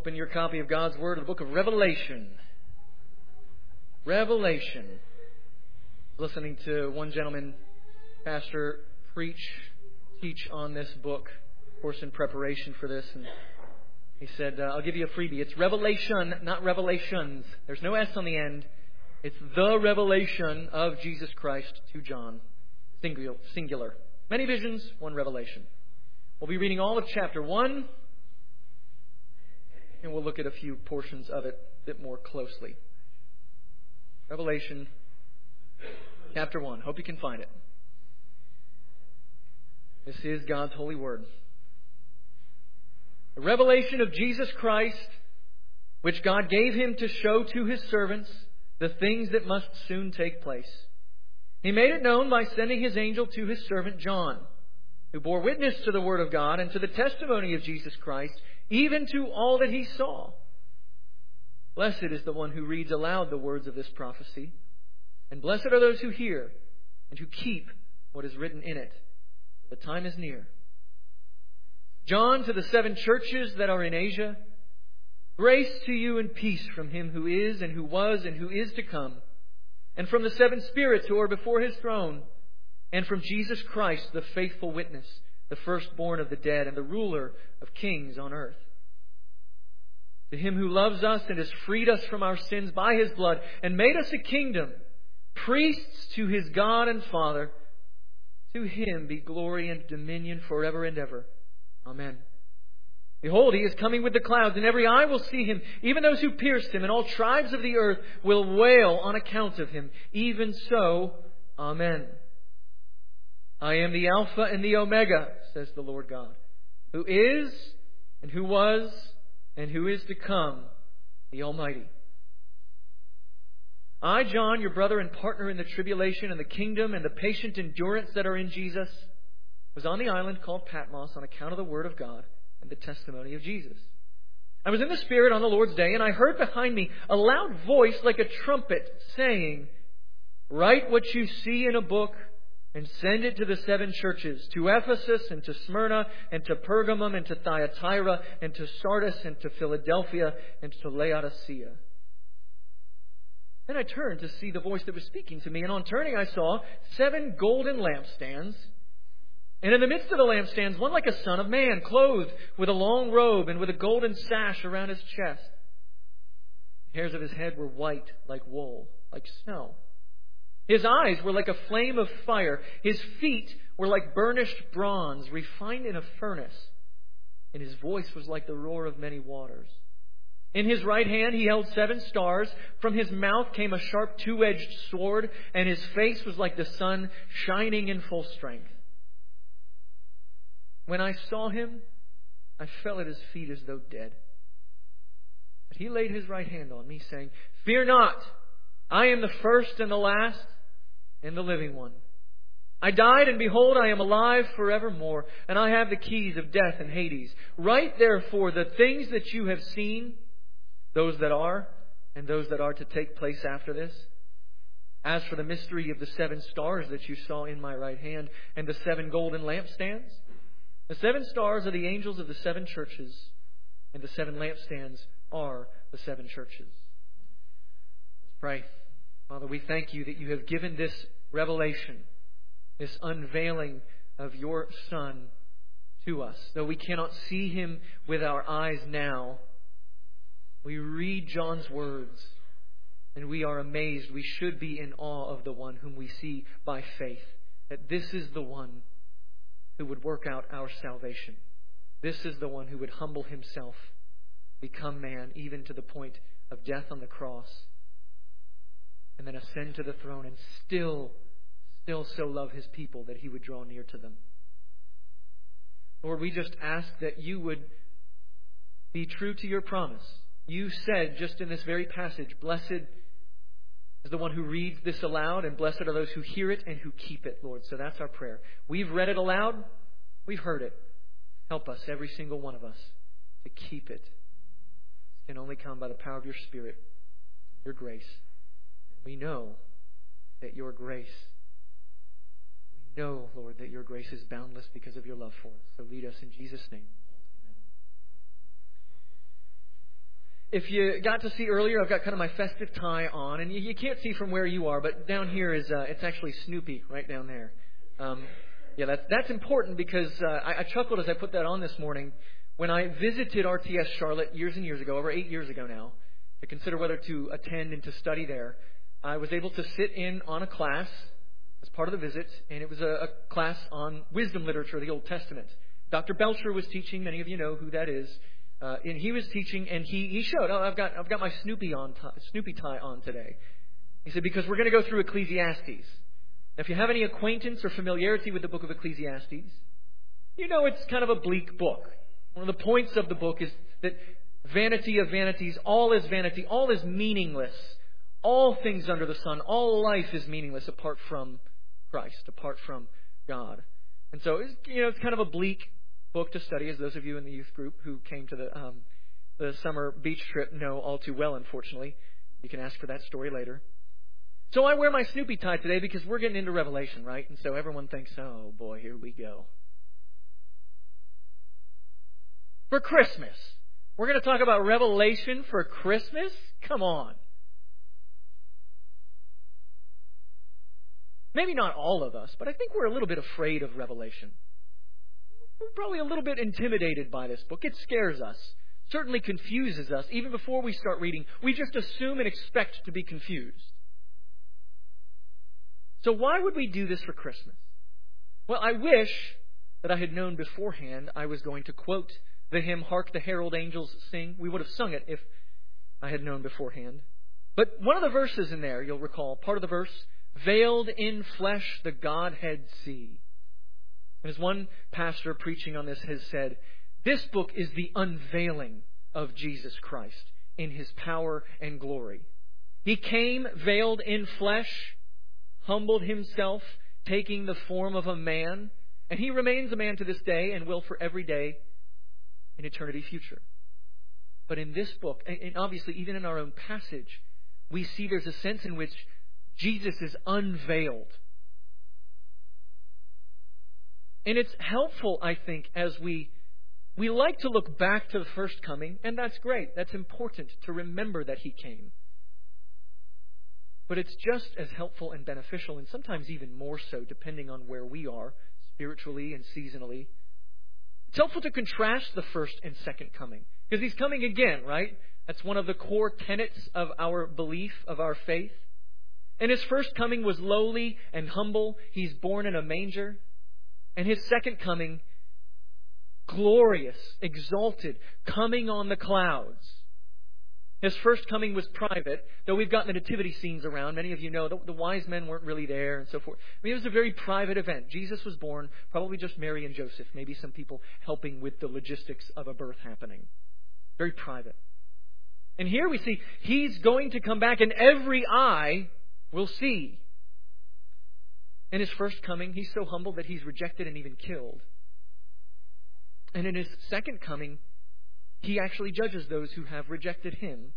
Open your copy of God's Word to the book of Revelation. Revelation. Listening to one gentleman, pastor, teach on this book, of course, in preparation for this. And he said, I'll give you a freebie. It's Revelation, not Revelations. There's no S on the end. It's the revelation of Jesus Christ to John. Singular. Many visions, one revelation. We'll be reading all of chapter 1. And we'll look at a few portions of it a bit more closely. Revelation chapter 1. Hope you can find it. This is God's holy word. The revelation of Jesus Christ, which God gave him to show to his servants the things that must soon take place. He made it known by sending his angel to his servant John, who bore witness to the word of God and to the testimony of Jesus Christ, even to all that he saw. Blessed is the one who reads aloud the words of this prophecy, and blessed are those who hear and who keep what is written in it. The time is near. John, to the 7 churches that are in Asia, grace to you and peace from him who is and who was and who is to come, and from the 7 spirits who are before his throne, and from Jesus Christ, the faithful witness, the firstborn of the dead and the ruler of kings on earth. To him who loves us and has freed us from our sins by his blood and made us a kingdom, priests to his God and Father, to him be glory and dominion forever and ever. Amen. Behold, he is coming with the clouds, and every eye will see him, even those who pierced him, and all tribes of the earth will wail on account of him. Even so, Amen. I am the Alpha and the Omega, says the Lord God, who is and who was and who is to come, the Almighty. I, John, your brother and partner in the tribulation and the kingdom and the patient endurance that are in Jesus, was on the island called Patmos on account of the word of God and the testimony of Jesus. I was in the Spirit on the Lord's day, and I heard behind me a loud voice like a trumpet saying, Write what you see in a book and send it to the 7 churches, to Ephesus and to Smyrna and to Pergamum and to Thyatira and to Sardis and to Philadelphia and to Laodicea. Then I turned to see the voice that was speaking to me, and on turning I saw 7 golden lampstands. And in the midst of the lampstands, one like a son of man, clothed with a long robe and with a golden sash around his chest. The hairs of his head were white like wool, like snow. His eyes were like a flame of fire. His feet were like burnished bronze, refined in a furnace. And his voice was like the roar of many waters. In his right hand he held 7 stars. From his mouth came a sharp 2-edged sword, and his face was like the sun shining in full strength. When I saw him, I fell at his feet as though dead. But he laid his right hand on me, saying, Fear not, I am the first and the last and the living one. I died, and behold, I am alive forevermore, and I have the keys of death and Hades. Write therefore the things that you have seen, those that are, and those that are to take place after this. As for the mystery of the 7 stars that you saw in my right hand, and the 7 golden lampstands, the 7 stars are the angels of the 7 churches, and the 7 lampstands are the 7 churches. Let's pray. Father, we thank you that you have given this revelation, this unveiling of your Son to us. Though we cannot see him with our eyes now, we read John's words and we are amazed. We should be in awe of the one whom we see by faith, that this is the one who would work out our salvation. This is the one who would humble himself, become man, even to the point of death on the cross, and then ascend to the throne and still so love his people that he would draw near to them. Lord, we just ask that you would be true to your promise. You said just in this very passage, blessed is the one who reads this aloud, and blessed are those who hear it and who keep it, Lord. So that's our prayer. We've read it aloud. We've heard it. Help us, every single one of us, to keep it. This can only come by the power of your Spirit, your grace. We know that your grace, Lord, that your grace is boundless because of your love for us. So lead us in Jesus' name. if you got to see earlier, I've got kind of my festive tie on, and you can't see from where you are, but down here is it's actually Snoopy right down there. Yeah, that's important because I chuckled as I put that on this morning when I visited RTS Charlotte years and years ago, over 8 years ago now, to consider whether to attend and to study there. I was able to sit in on a class as part of the visit, and it was a class on wisdom literature of the Old Testament. Dr. Belcher was teaching. Many of you know who that is. And he was teaching, and he showed, I've got my Snoopy tie on today. He said, because we're going to go through Ecclesiastes. Now, if you have any acquaintance or familiarity with the book of Ecclesiastes, you know it's kind of a bleak book. One of the points of the book is that vanity of vanities, all is vanity, all is meaningless. All things under the sun, all life is meaningless apart from Christ, apart from God. And so, it's kind of a bleak book to study, as those of you in the youth group who came to the summer beach trip know all too well, unfortunately. You can ask for that story later. So I wear my Snoopy tie today because we're getting into Revelation, right? And so everyone thinks, oh boy, here we go. For Christmas. We're going to talk about Revelation for Christmas? Come on. Maybe not all of us, but I think we're a little bit afraid of Revelation. We're probably a little bit intimidated by this book. It scares us. Certainly confuses us. Even before we start reading, we just assume and expect to be confused. So why would we do this for Christmas? Well, I wish that I had known beforehand I was going to quote the hymn, Hark the Herald Angels Sing. We would have sung it if I had known beforehand. But one of the verses in there, you'll recall, part of the verse, veiled in flesh the Godhead see. And as one pastor preaching on this has said, this book is the unveiling of Jesus Christ in His power and glory. He came veiled in flesh, humbled Himself, taking the form of a man, and He remains a man to this day and will for every day in eternity future. But in this book, and obviously even in our own passage, we see there's a sense in which Jesus is unveiled. And it's helpful, I think, as we like to look back to the first coming, and that's great. That's important to remember that He came. But it's just as helpful and beneficial, and sometimes even more so, depending on where we are, spiritually and seasonally. It's helpful to contrast the first and second coming, because He's coming again, right? That's one of the core tenets of our belief, of our faith. And His first coming was lowly and humble. He's born in a manger. And His second coming, glorious, exalted, coming on the clouds. His first coming was private, though we've got the nativity scenes around. Many of you know the wise men weren't really there and so forth. I mean, it was a very private event. Jesus was born, probably just Mary and Joseph, maybe some people helping with the logistics of a birth happening. Very private. And here we see He's going to come back and every eye will see. In His first coming, He's so humble that He's rejected and even killed. And in His second coming, He actually judges those who have rejected Him.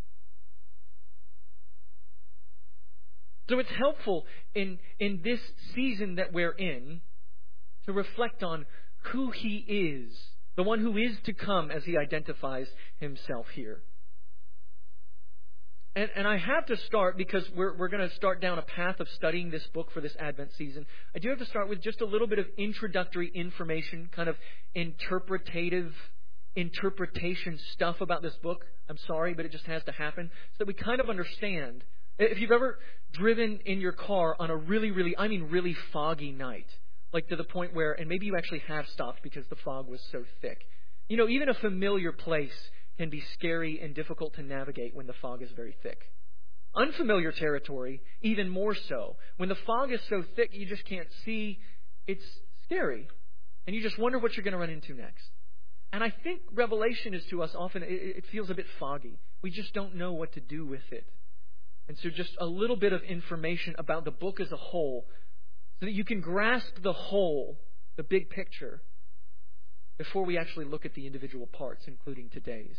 So it's helpful in this season that we're in to reflect on who He is, the one who is to come as He identifies Himself here. And I have to start, because we're going to start down a path of studying this book for this Advent season. I do have to start with just a little bit of introductory information, kind of interpretation stuff about this book. I'm sorry, but it just has to happen so that we kind of understand. If you've ever driven in your car on a really foggy night, like to the point where, and maybe you actually have stopped because the fog was so thick. You know, even a familiar place can be scary and difficult to navigate when the fog is very thick. Unfamiliar territory, even more so. When the fog is so thick you just can't see, it's scary. And you just wonder what you're going to run into next. And I think Revelation is to us often, it feels a bit foggy. We just don't know what to do with it. And so just a little bit of information about the book as a whole, so that you can grasp the whole, the big picture, before we actually look at the individual parts, including today's.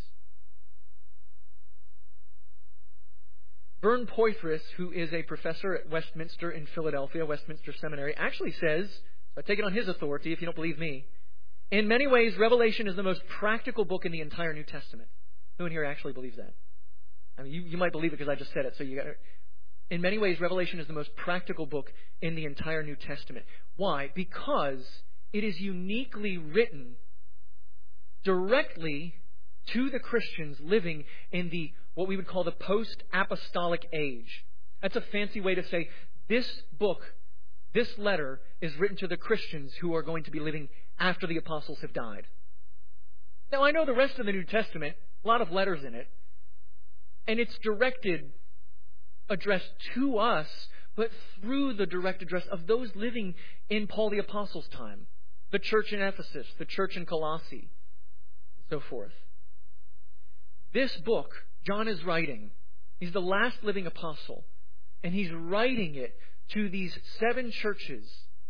Vern Poythress, who is a professor at Westminster in Philadelphia, Westminster Seminary, actually says, I take it on his authority if you don't believe me, in many ways, Revelation is the most practical book in the entire New Testament. Who in here actually believes that? I mean, you might believe it because I just said it, so you got it. In many ways, Revelation is the most practical book in the entire New Testament. Why? Because it is uniquely written directly to the Christians living in what we would call the post-apostolic age. That's a fancy way to say this book, this letter, is written to the Christians who are going to be living after the apostles have died. Now, I know the rest of the New Testament, a lot of letters in it, and it's addressed to us, but through the direct address of those living in Paul the Apostle's time, the church in Ephesus, the church in Colossae, and so forth. This book, John is writing. He's the last living apostle, and he's writing it to these 7 churches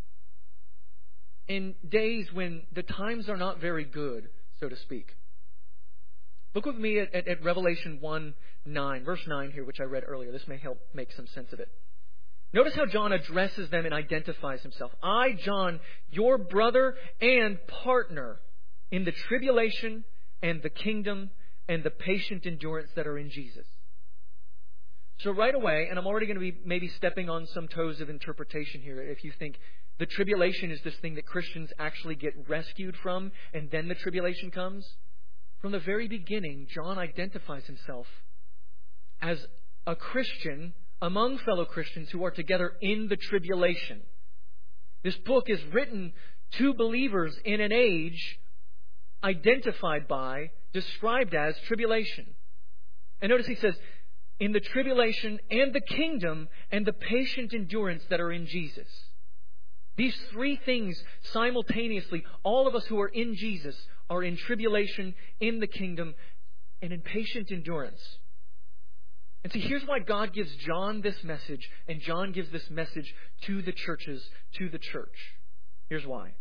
in days when the times are not very good, so to speak. Look with me at Revelation 1:9, verse 9 here, which I read earlier. This may help make some sense of it. Notice how John addresses them and identifies himself. I, John, your brother and partner in the tribulation and the kingdom and the patient endurance that are in Jesus. So right away, and I'm already going to be maybe stepping on some toes of interpretation here, if you think the tribulation is this thing that Christians actually get rescued from, and then the tribulation comes. From the very beginning, John identifies himself as a Christian among fellow Christians who are together in the tribulation. This book is written to believers in an age identified by, described as tribulation. And notice he says, in the tribulation and the kingdom and the patient endurance that are in Jesus. These 3 things simultaneously, all of us who are in Jesus are in tribulation, in the kingdom, and in patient endurance. And see, here's why God gives John this message, and John gives this message to the churches, to the church. Here's why.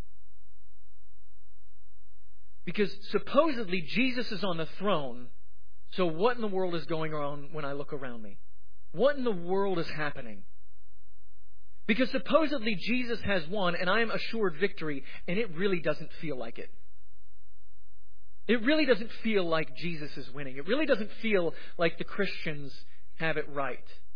Because supposedly Jesus is on the throne, so what in the world is going on when I look around me? What in the world is happening? Because supposedly Jesus has won, and I am assured victory, and it really doesn't feel like it. It really doesn't feel like Jesus is winning. It really doesn't feel like the Christians have it right.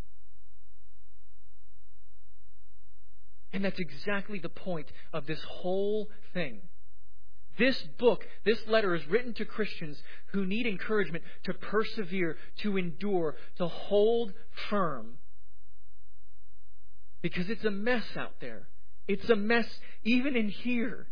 And that's exactly the point of this whole thing. This book, this letter is written to Christians who need encouragement to persevere, to endure, to hold firm. Because it's a mess out there. It's a mess even in here.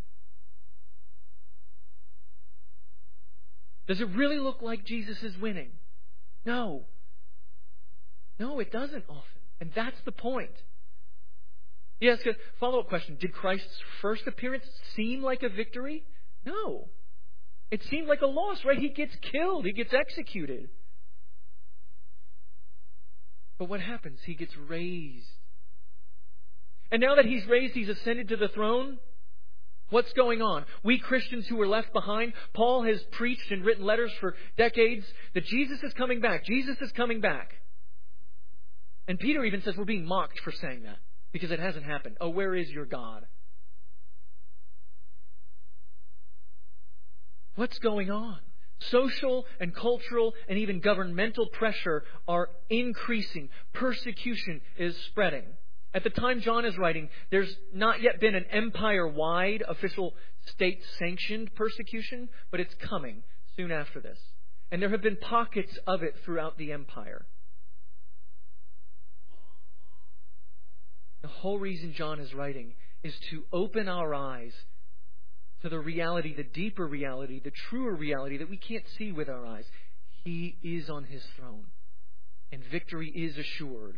Does it really look like Jesus is winning? No. No, it doesn't often. And that's the point. Yes, follow-up question. Did Christ's first appearance seem like a victory? No. It seemed like a loss, right? He gets killed. He gets executed. But what happens? He gets raised. And now that He's raised, He's ascended to the throne. What's going on? We Christians who were left behind, Paul has preached and written letters for decades that Jesus is coming back. Jesus is coming back. And Peter even says we're being mocked for saying that because it hasn't happened. Oh, where is your God? What's going on? Social and cultural and even governmental pressure are increasing. Persecution is spreading. At the time John is writing, there's not yet been an empire-wide, official, state-sanctioned persecution, but it's coming soon after this. And there have been pockets of it throughout the empire. The whole reason John is writing is to open our eyes to the reality, the deeper reality, the truer reality that we can't see with our eyes. He is on His throne, and victory is assured.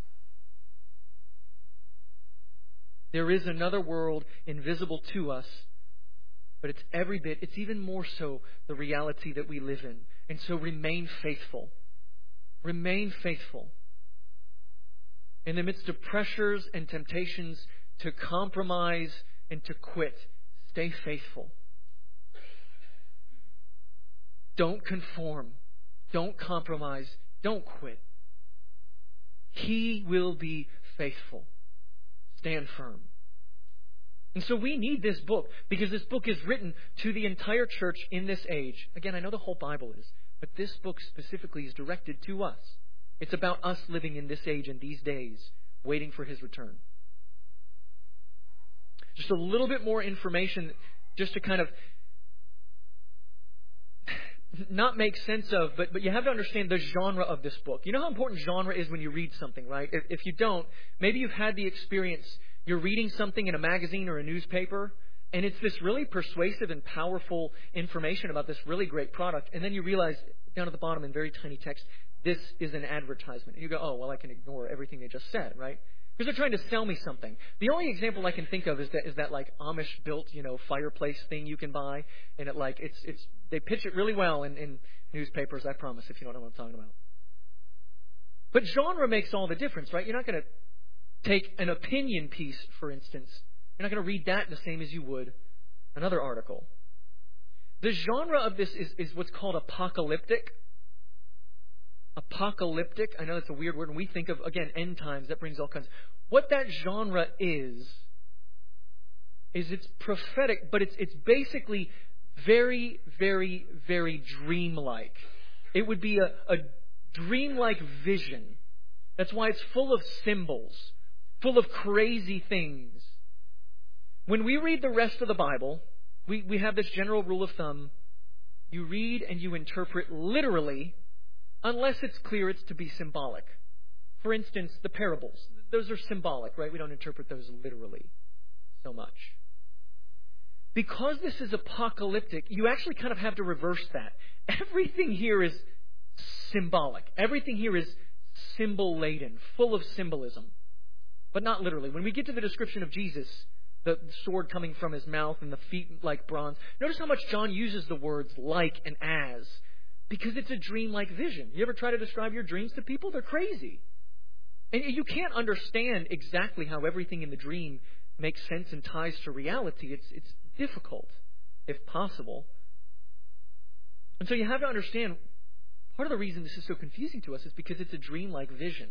There is another world invisible to us, but it's every bit, it's even more so the reality that we live in. And so remain faithful. Remain faithful. In the midst of pressures and temptations to compromise and to quit, stay faithful. Don't conform. Don't compromise. Don't quit. He will be faithful. Stand firm. And so we need this book because this book is written to the entire church in this age. Again, I know the whole Bible is, but this book specifically is directed to us. It's about us living in this age and these days, waiting for His return. Just a little bit more information just to kind of not make sense of, but you have to understand the genre of this book. You know how important genre is when you read something, right? If you don't, maybe you've had the experience, you're reading something in a magazine or a newspaper, and it's this really persuasive and powerful information about this really great product, and then you realize down at the bottom in very tiny text, this is an advertisement. And you go, oh, well, I can ignore everything they just said, right? Because they're trying to sell me something. The only example I can think of is that like Amish built, fireplace thing you can buy, and they pitch it really well in newspapers, I promise, if you don't know what I'm talking about. But genre makes all the difference, right? You're not going to take an opinion piece, for instance. You're not going to read that the same as you would another article. The genre of this is what's called apocalyptic. Apocalyptic. I know that's a weird word. When we think of, again, end times, that brings all kinds. What that genre is it's prophetic, but it's basically very, very, very dreamlike. It would be a dreamlike vision. That's why it's full of symbols, full of crazy things. When we read the rest of the Bible, we have this general rule of thumb. You read and you interpret literally, unless it's clear it's to be symbolic. For instance, the parables. Those are symbolic, right? We don't interpret those literally so much. Because this is apocalyptic, you actually kind of have to reverse that. Everything here is symbolic. Everything here is symbol-laden, full of symbolism. But not literally. When we get to the description of Jesus, the sword coming from His mouth and the feet like bronze, notice how much John uses the words like and as. Because it's a dreamlike vision. You ever try to describe your dreams to people? They're crazy. And you can't understand exactly how everything in the dream makes sense and ties to reality. It's difficult, if possible. And so you have to understand, part of the reason this is so confusing to us is because it's a dreamlike vision.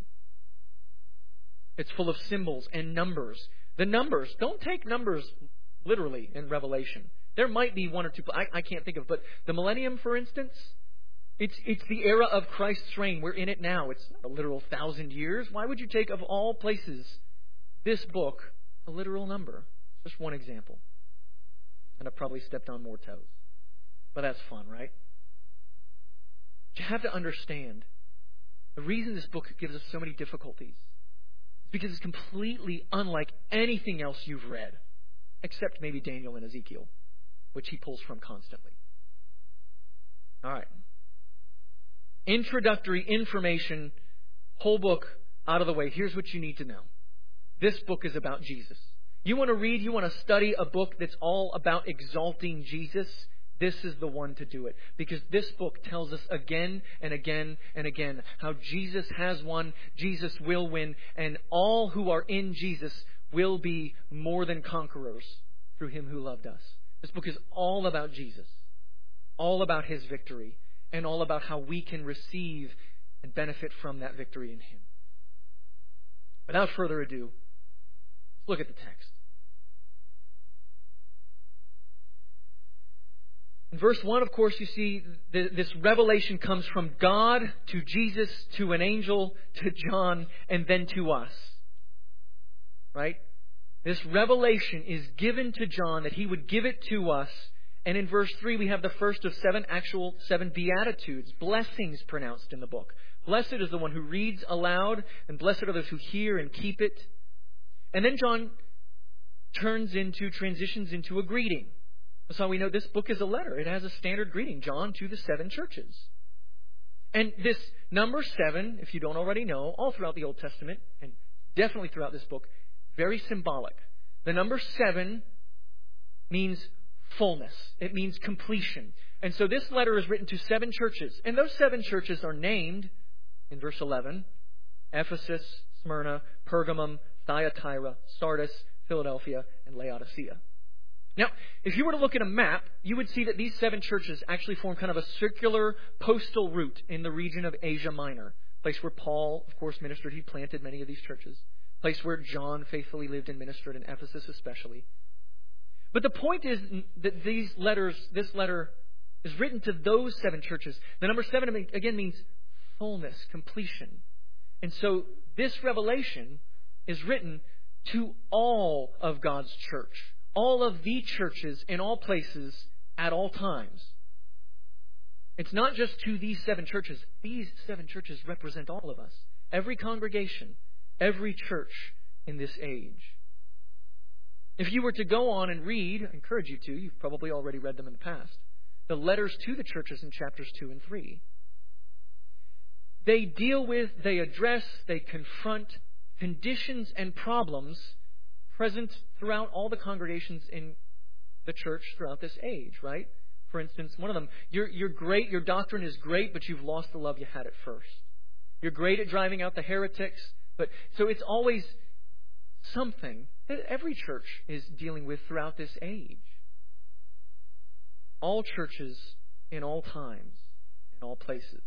It's full of symbols and numbers. The numbers, don't take numbers literally in Revelation. There might be one or two, I can't think of, but the millennium, for instance, it's the era of Christ's reign. We're in it now. It's not a literal 1,000 years. Why would you take, of all places, this book, a literal number? Just one example. And I've probably stepped on more toes. But that's fun, right? But you have to understand, the reason this book gives us so many difficulties is because it's completely unlike anything else you've read, except maybe Daniel and Ezekiel, which he pulls from constantly. All right. Introductory information, whole book out of the way. Here's what you need to know. This book is about Jesus. You want to read, you want to study a book that's all about exalting Jesus, this is the one to do it. Because this book tells us again and again and again how Jesus has won, Jesus will win, and all who are in Jesus will be more than conquerors through Him who loved us. This book is all about Jesus, all about His victory, and all about how we can receive and benefit from that victory in Him. Without further ado, let's look at the text. In verse 1, of course, you see this revelation comes from God to Jesus, to an angel, to John, and then to us. Right? This revelation is given to John that he would give it to us. And in verse 3, we have the first of seven beatitudes, blessings pronounced in the book. Blessed is the one who reads aloud, and blessed are those who hear and keep it. And then John transitions into a greeting. That's how we know this book is a letter. It has a standard greeting, John to the 7 churches. And this number 7, if you don't already know, all throughout the Old Testament, and definitely throughout this book, very symbolic. The number 7 means fullness. It means completion. And so this letter is written to 7 churches. And those 7 churches are named, in verse 11, Ephesus, Smyrna, Pergamum, Thyatira, Sardis, Philadelphia, and Laodicea. Now, if you were to look at a map, you would see that these 7 churches actually form kind of a circular postal route in the region of Asia Minor. Place where Paul, of course, ministered. He planted many of these churches. Place where John faithfully lived and ministered, in Ephesus especially. But the point is that this letter is written to those 7 churches. The number 7 again means fullness, completion. And so this revelation is written to all of God's church, all of the churches in all places at all times. It's not just to these 7 churches. These 7 churches represent all of us. Every congregation, every church in this age. If you were to go on and read, I encourage you to, you've probably already read them in the past, the letters to the churches in chapters 2 and 3. They deal with, they address, they confront conditions and problems present throughout all the congregations in the church throughout this age, right? For instance, one of them, you're great, your doctrine is great, but you've lost the love you had at first. You're great at driving out the heretics, but so it's always something that every church is dealing with throughout this age. All churches in all times, in all places.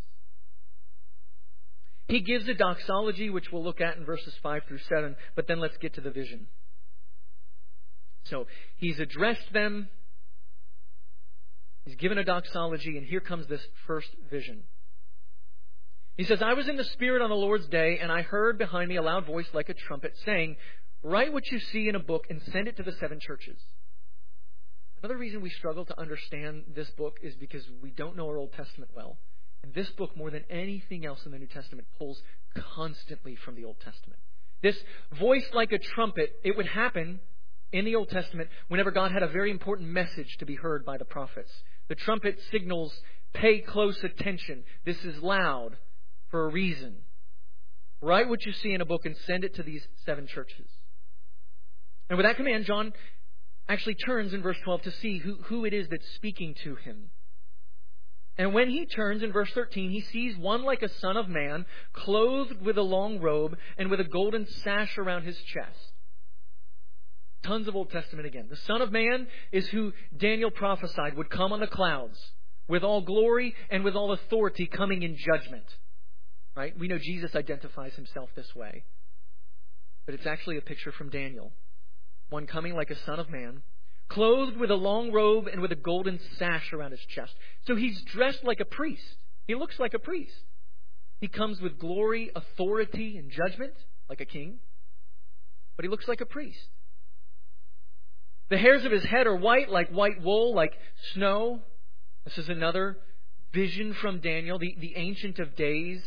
He gives a doxology, which we'll look at in verses 5 through 7, but then let's get to the vision. So he's addressed them. He's given a doxology, and here comes this first vision. He says, I was in the Spirit on the Lord's day, and I heard behind me a loud voice like a trumpet saying, write what you see in a book and send it to the 7 churches. Another reason we struggle to understand this book is because we don't know our Old Testament well. And this book, more than anything else in the New Testament, pulls constantly from the Old Testament. This voice like a trumpet, it would happen in the Old Testament whenever God had a very important message to be heard by the prophets. The trumpet signals, pay close attention. This is loud for a reason. Write what you see in a book and send it to these 7 churches. And with that command, John actually turns in verse 12 to see who it is that's speaking to him. And when he turns in verse 13, he sees one like a son of man, clothed with a long robe and with a golden sash around his chest. Tons of Old Testament again. The Son of Man is who Daniel prophesied would come on the clouds with all glory and with all authority coming in judgment. Right? We know Jesus identifies himself this way. But it's actually a picture from Daniel. One coming like a son of man, clothed with a long robe and with a golden sash around his chest. So he's dressed like a priest. He looks like a priest. He comes with glory, authority, and judgment, like a king. But he looks like a priest. The hairs of his head are white, like white wool, like snow. This is another vision from Daniel, the Ancient of Days.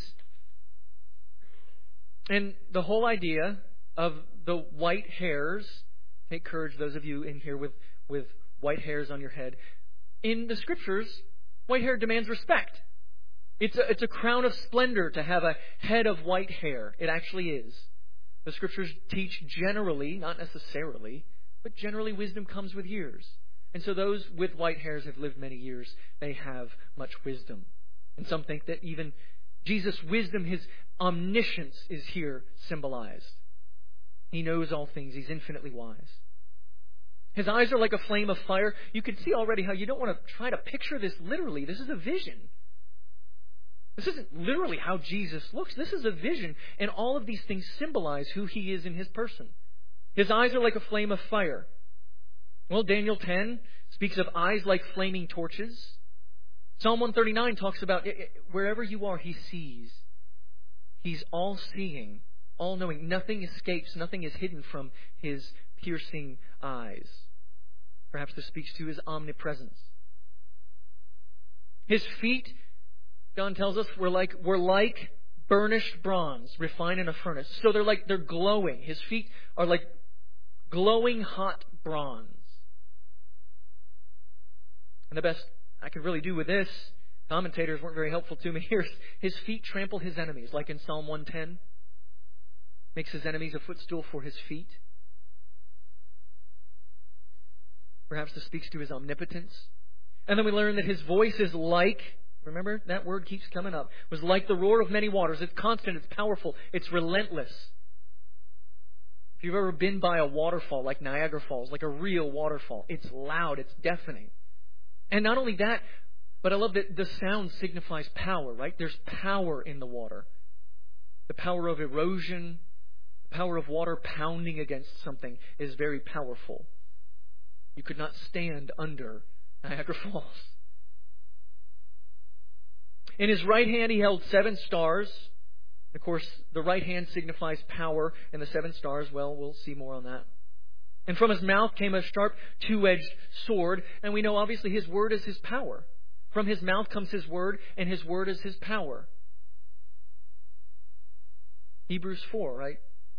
And the whole idea of the white hairs, take courage, those of you in here with white hairs on your head. In the Scriptures, white hair demands respect. It's a crown of splendor to have a head of white hair. It actually is. The Scriptures teach generally, not necessarily, but generally wisdom comes with years. And so those with white hairs have lived many years. They have much wisdom. And some think that even Jesus' wisdom, his omniscience, is here symbolized. He knows all things. He's infinitely wise. His eyes are like a flame of fire. You can see already how you don't want to try to picture this literally. This is a vision. This isn't literally how Jesus looks. This is a vision. And all of these things symbolize who he is in his person. His eyes are like a flame of fire. Well, Daniel 10 speaks of eyes like flaming torches. Psalm 139 talks about wherever you are, he sees. He's all-seeing, all-knowing. Nothing escapes, nothing is hidden from his piercing eyes. Perhaps this speaks to his omnipresence. His feet, John tells us, were like burnished bronze, refined in a furnace. So they're glowing. His feet are like glowing hot bronze. And the best I could really do with this, commentators weren't very helpful to me here. His feet trample his enemies, like in Psalm 110. Makes his enemies a footstool for his feet. Perhaps this speaks to his omnipotence. And then we learn that his voice is like, remember, that word keeps coming up, was like the roar of many waters. It's constant, it's powerful, it's relentless. If you've ever been by a waterfall like Niagara Falls, like a real waterfall, it's loud, it's deafening. And not only that, but I love that the sound signifies power, right? There's power in the water. The power of erosion, the power of water pounding against something is very powerful. You could not stand under Niagara Falls. In his right hand he held 7 stars. Of course, the right hand signifies power, and the 7 stars, well, we'll see more on that. And from his mouth came a sharp 2-edged sword, and we know obviously his word is his power. From his mouth comes his word, and his word is his power. Hebrews 4, right?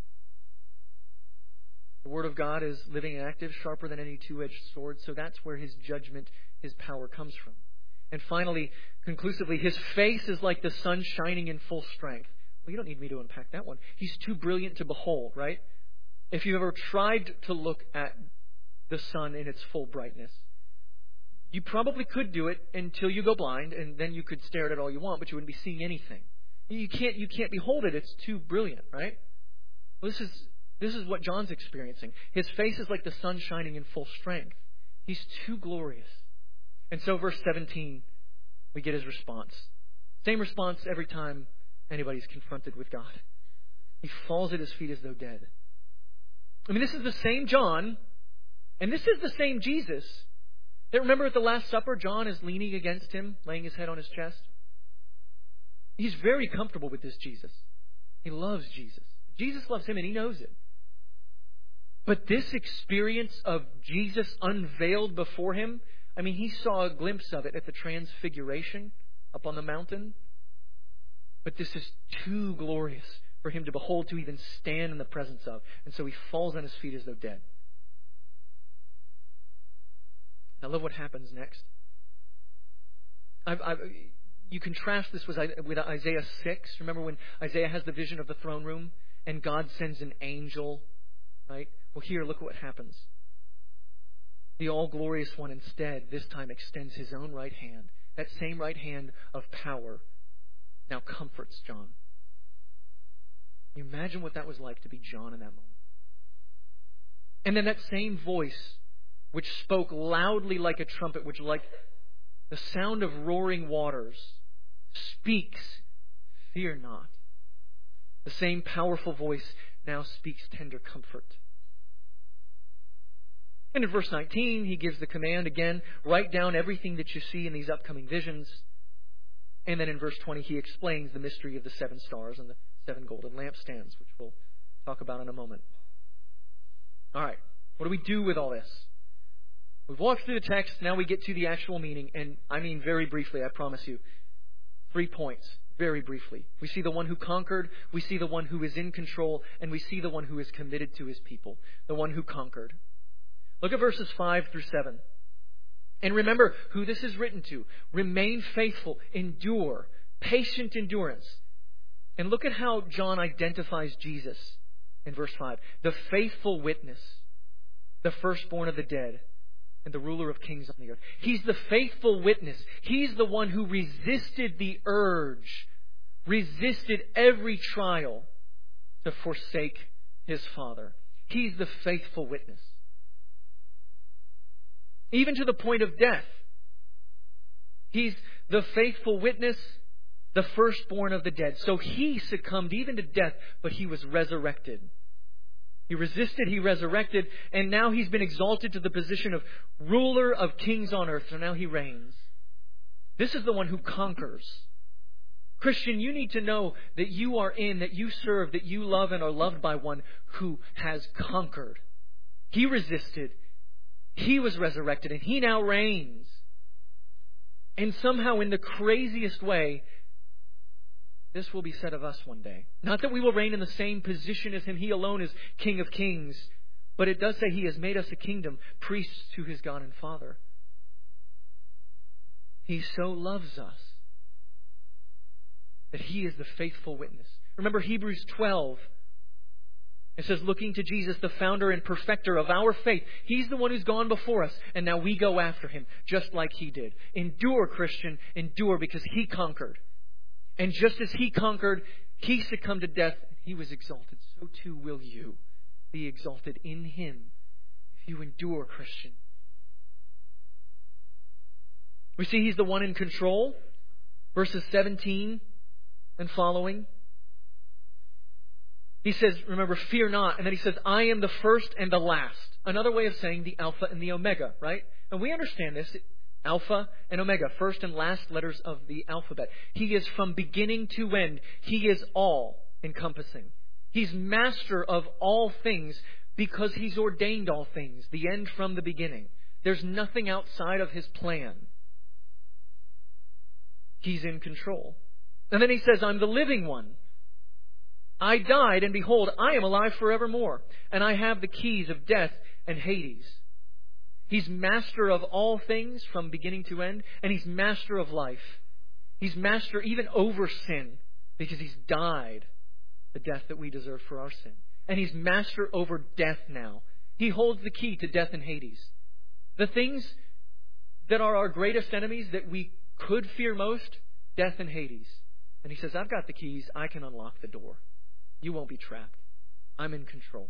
The word of God is living and active, sharper than any 2-edged sword, so that's where his judgment, his power comes from. And finally, conclusively, his face is like the sun shining in full strength. Well, you don't need me to unpack that one. He's too brilliant to behold, right? If you've ever tried to look at the sun in its full brightness, you probably could do it until you go blind, and then you could stare at it all you want, but you wouldn't be seeing anything. You can't behold it. It's too brilliant, right? Well, this is what John's experiencing. His face is like the sun shining in full strength. He's too glorious. And so verse 17, we get his response. Same response every time anybody's confronted with God. He falls at his feet as though dead. I mean, this is the same John, and this is the same Jesus. That remember at the Last Supper, John is leaning against him, laying his head on his chest. He's very comfortable with this Jesus. He loves Jesus. Jesus loves him, and he knows it. But this experience of Jesus unveiled before him, I mean, he saw a glimpse of it at the Transfiguration up on the mountain. But this is too glorious for him to behold, to even stand in the presence of. And so he falls on his feet as though dead. Now look what happens next. You contrast this with Isaiah 6. Remember when Isaiah has the vision of the throne room and God sends an angel, right? Well, here, look what happens. The all-glorious one instead, this time, extends his own right hand. That same right hand of power now comforts John. Can you imagine what that was like to be John in that moment? And then that same voice, which spoke loudly like a trumpet, which like the sound of roaring waters, speaks, fear not. The same powerful voice now speaks tender comfort. And in verse 19, he gives the command again, write down everything that you see in these upcoming visions. And then in verse 20, he explains the mystery of the 7 stars and the 7 golden lampstands, which we'll talk about in a moment. All right, what do we do with all this? We've walked through the text, now we get to the actual meaning, and I mean very briefly, I promise you. 3 points, very briefly. We see the one who conquered, we see the one who is in control, and we see the one who is committed to his people, the one who conquered. Look at verses 5 through 7. And remember who this is written to. Remain faithful, endure, patient endurance. And look at how John identifies Jesus in verse 5. The faithful witness, the firstborn of the dead, and the ruler of kings on the earth. He's the faithful witness. He's the one who resisted the urge, resisted every trial to forsake his Father. He's the faithful witness. Even to the point of death. He's the faithful witness, the firstborn of the dead. So he succumbed even to death, but he was resurrected. He resisted, he resurrected, and now he's been exalted to the position of ruler of kings on earth. So now he reigns. This is the one who conquers. Christian, you need to know that you are in, that you serve, that you love and are loved by one who has conquered. He resisted. He was resurrected, and he now reigns. And somehow, in the craziest way, this will be said of us one day. Not that we will reign in the same position as him. He alone is King of Kings. But it does say he has made us a kingdom, priests to his God and Father. He so loves us that he is the faithful witness. Remember Hebrews 12. It says, looking to Jesus, the founder and perfecter of our faith. He's the one who's gone before us, and now we go after him, just like he did. Endure, Christian, endure, because he conquered. And just as he conquered, he succumbed to death, and he was exalted. So too will you be exalted in him if you endure, Christian. We see he's the one in control. Verses 17 and following. He says, remember, fear not. And then he says, I am the first and the last. another way of saying the Alpha and the Omega, right? And we understand this. Alpha and Omega, first and last letters of the alphabet. He is from beginning to end. He is all encompassing. He's master of all things because He's ordained all things, the end from the beginning. There's nothing outside of His plan. He's in control. And then He says, I'm the living one. I died, and behold, I am alive forevermore. And I have the keys of death and Hades. He's master of all things from beginning to end, and He's master of life. He's master even over sin because He's died the death that we deserve for our sin. And He's master over death now. He holds the key to death and Hades. The things that are our greatest enemies that we could fear most, death and Hades. And He says, I've got the keys. I can unlock the door. You won't be trapped. I'm in control.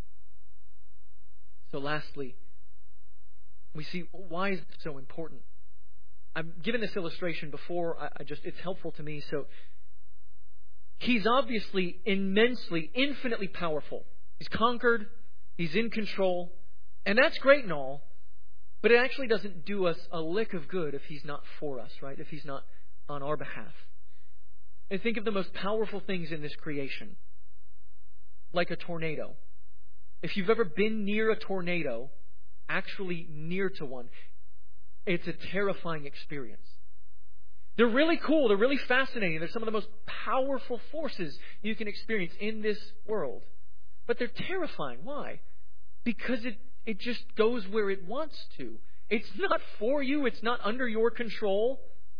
So lastly, we see why is this so important. I've given this illustration before. It's helpful to me. So He's obviously immensely, infinitely powerful. He's conquered. He's in control. And that's great and all. But it actually doesn't do us a lick of good if He's not for us, right? If He's not on our behalf. And think of the most powerful things in this creation. Like a tornado. If you've ever been near a tornado, actually near to one, it's a terrifying experience. They're really cool. They're really fascinating. They're some of the most powerful forces you can experience in this world. But they're terrifying. Why? Because it just goes where it wants to. It's not for you. It's not under your control.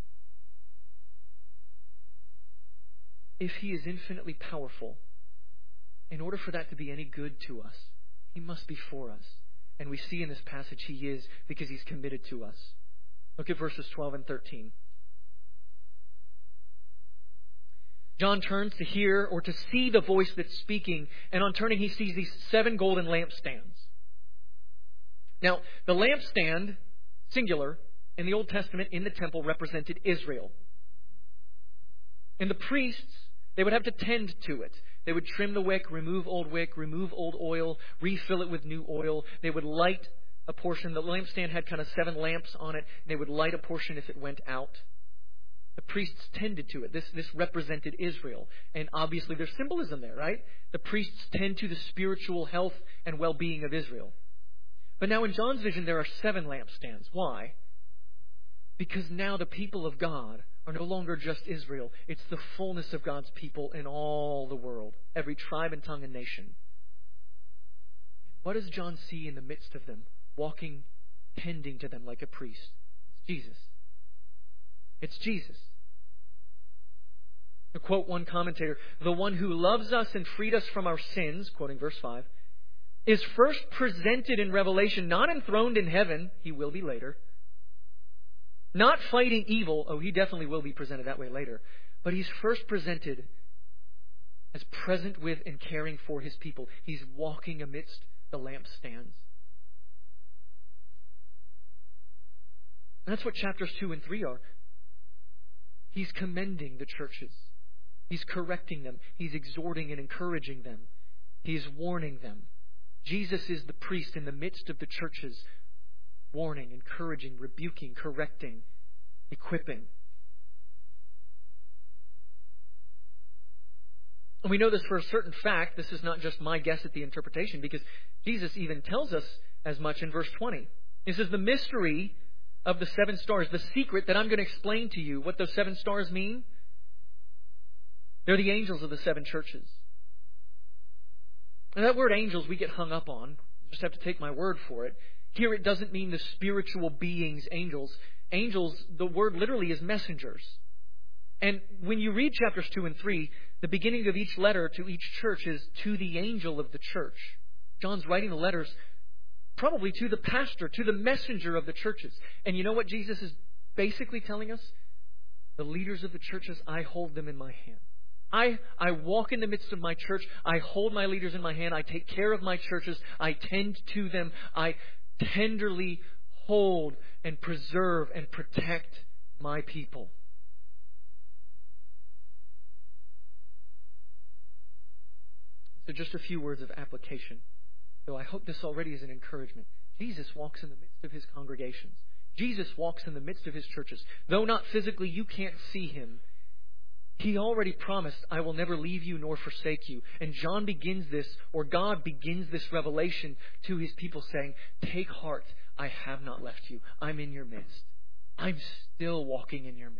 If He is infinitely powerful, in order for that to be any good to us, He must be for us. And we see in this passage He is because He's committed to us. Look at verses 12 and 13. John turns to hear or to see the voice that's speaking, and on turning he sees these 7 golden lampstands. Now, the lampstand, singular, in the Old Testament in the temple represented Israel. And the priests, they would have to tend to it. They would trim the wick, remove old oil, refill it with new oil. They would light a portion. The lampstand had kind of 7 lamps on it. And they would light a portion if it went out. The priests tended to it. This represented Israel. And obviously there's symbolism there, right? The priests tend to the spiritual health and well-being of Israel. But now in John's vision there are 7 lampstands. Why? Because now the people of God are no longer just Israel. It's the fullness of God's people in all the world. Every tribe and tongue and nation. What does John see in the midst of them? Walking, tending to them like a priest. It's Jesus. It's Jesus. To quote one commentator, the one who loves us and freed us from our sins, quoting verse 5, is first presented in Revelation, not enthroned in heaven, He will be later, not fighting evil, He definitely will be presented that way later, but He's first presented as present with and caring for His people. He's walking amidst the lampstands. And that's what chapters 2 and 3 are. He's commending the churches. He's correcting them. He's exhorting and encouraging them. He's warning them. Jesus is the priest in the midst of the churches, warning, encouraging, rebuking, correcting, equipping. And we know this for a certain fact. This is not just my guess at the interpretation, because Jesus even tells us as much in verse 20. He says, the mystery of the 7 stars, the secret that I'm going to explain to you, what those 7 stars mean. They're the angels of the 7 churches. And that word angels we get hung up on. You just have to take my word for it. Here it doesn't mean the spiritual beings, angels. Angels, the word literally is messengers. And when you read chapters 2 and 3, the beginning of each letter to each church is to the angel of the church. John's writing the letters probably to the pastor, to the messenger of the churches. And you know what Jesus is basically telling us? The leaders of the churches, I hold them in my hand. I walk in the midst of my church. I hold my leaders in my hand. I take care of my churches. I tend to them. I tenderly hold and preserve and protect my people. So just a few words of application. though I hope this already is an encouragement, Jesus walks in the midst of his congregations. Jesus walks in the midst of his churches. Though not physically, you can't see him. He already promised, I will never leave you nor forsake you. And John begins this, or God begins this revelation to his people saying, take heart, I have not left you. I'm in your midst. I'm still walking in your midst.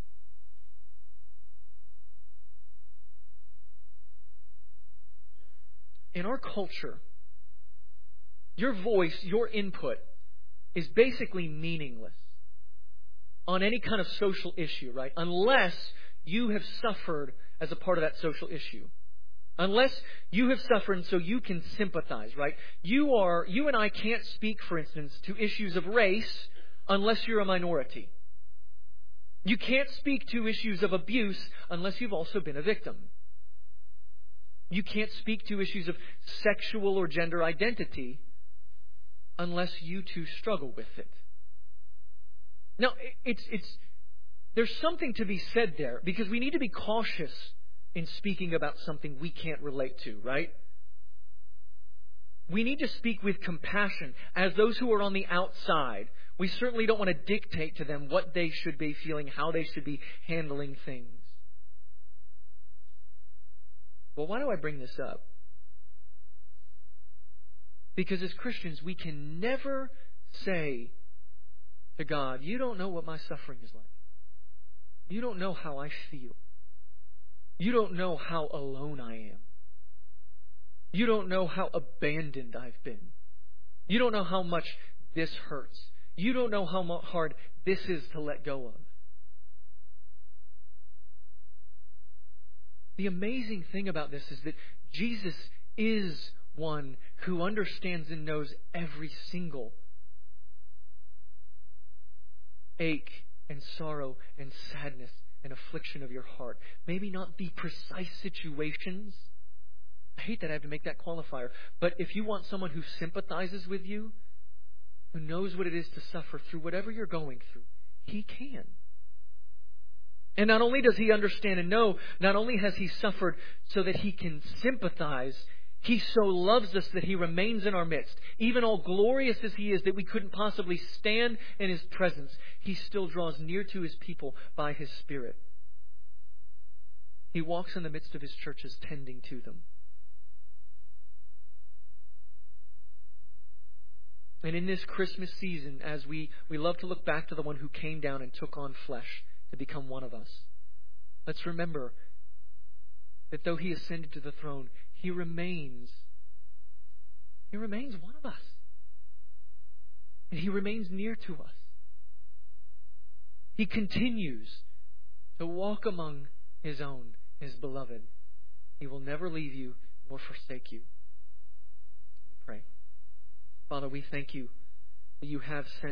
In our culture, your voice, your input is basically meaningless on any kind of social issue, right? Unless you have suffered as a part of that social issue. Unless you have suffered and so you can sympathize, right? You and I can't speak, for instance, to issues of race unless you're a minority. You can't speak to issues of abuse unless you've also been a victim. You can't speak to issues of sexual or gender identity unless you too struggle with it. Now, there's something to be said there, because we need to be cautious in speaking about something we can't relate to, right? We need to speak with compassion as those who are on the outside. We certainly don't want to dictate to them what they should be feeling, how they should be handling things. Well, why do I bring this up? Because as Christians, we can never say to God, you don't know what my suffering is like. You don't know how I feel. You don't know how alone I am. You don't know how abandoned I've been. You don't know how much this hurts. You don't know how hard this is to let go of. The amazing thing about this is that Jesus is one who understands and knows every single ache and sorrow and sadness and affliction of your heart. Maybe not the precise situations. I hate that I have to make that qualifier. But if you want someone who sympathizes with you, who knows what it is to suffer through whatever you're going through, he can. And not only does he understand and know, not only has he suffered so that he can sympathize, he so loves us that he remains in our midst. Even all glorious as he is, that we couldn't possibly stand in his presence, he still draws near to his people by his Spirit. He walks in the midst of his churches, tending to them. And in this Christmas season, as we love to look back to the one who came down and took on flesh to become one of us, let's remember that though he ascended to the throne, he remains one of us. And he remains near to us. He continues to walk among his own, his beloved. He will never leave you nor forsake you. Let me pray. Father, we thank you that you have sent